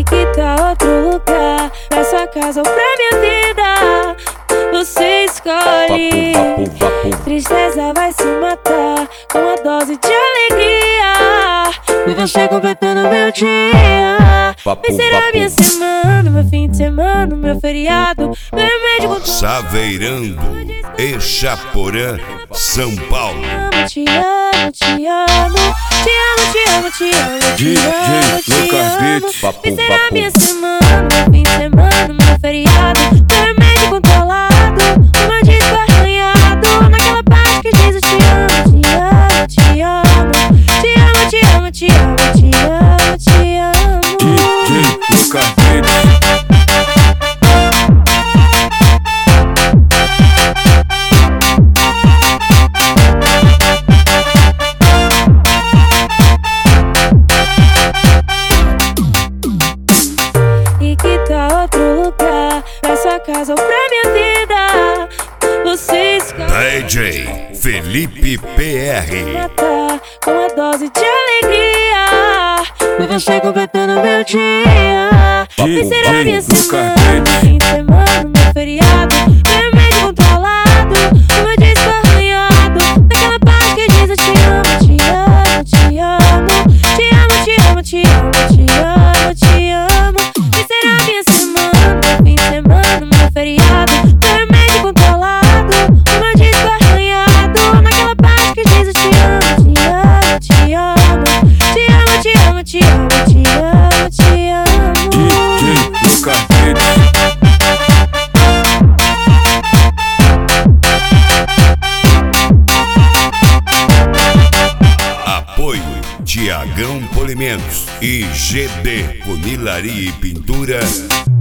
E que tal outro lugar? Pra sua casa ou pra minha vida? Você escolhe. Tristeza vai se matar com uma dose de alegria. E você completando meu dia. Vai ser a minha semana, meu fim de semana, meu feriado, meu remédio com Saveirando, Exaporã, São Paulo. Te amo, te amo, te amo, te amo, te amo, te amo, te amo. Vai ser a minha semana, meu fim de semana, meu feriado, meu remédio controlado, o meu disco arranhado, naquela parte que diz eu te amo, te amo, te amo, te amo, te amo, te amo, te amo, te amo. Lucas Beats. E que tal outro lugar? Pra sua casa ou pra minha vida? Você escolhe. DJ Felipe PR. Matar com uma dose de alegria. E você completando meu dia. Vai ser a minha semana, meu fim de semana, meu feriado, meu remédio controlado, o meu disco arranhado, naquela parte que diz eu te amo, te amo, te amo, te amo, te amo, te amo, te amo, te amo. Vai ser a minha semana, meu fim de semana, meu feriado, meu remédio controlado, o meu disco arranhado, naquela parte que diz eu te amo, te amo, te amo, te amo, te amo, te amo, te amo, te amo. Lucas Beats. Apoio Tiagão Polimentos e GD Funilaria e Pintura.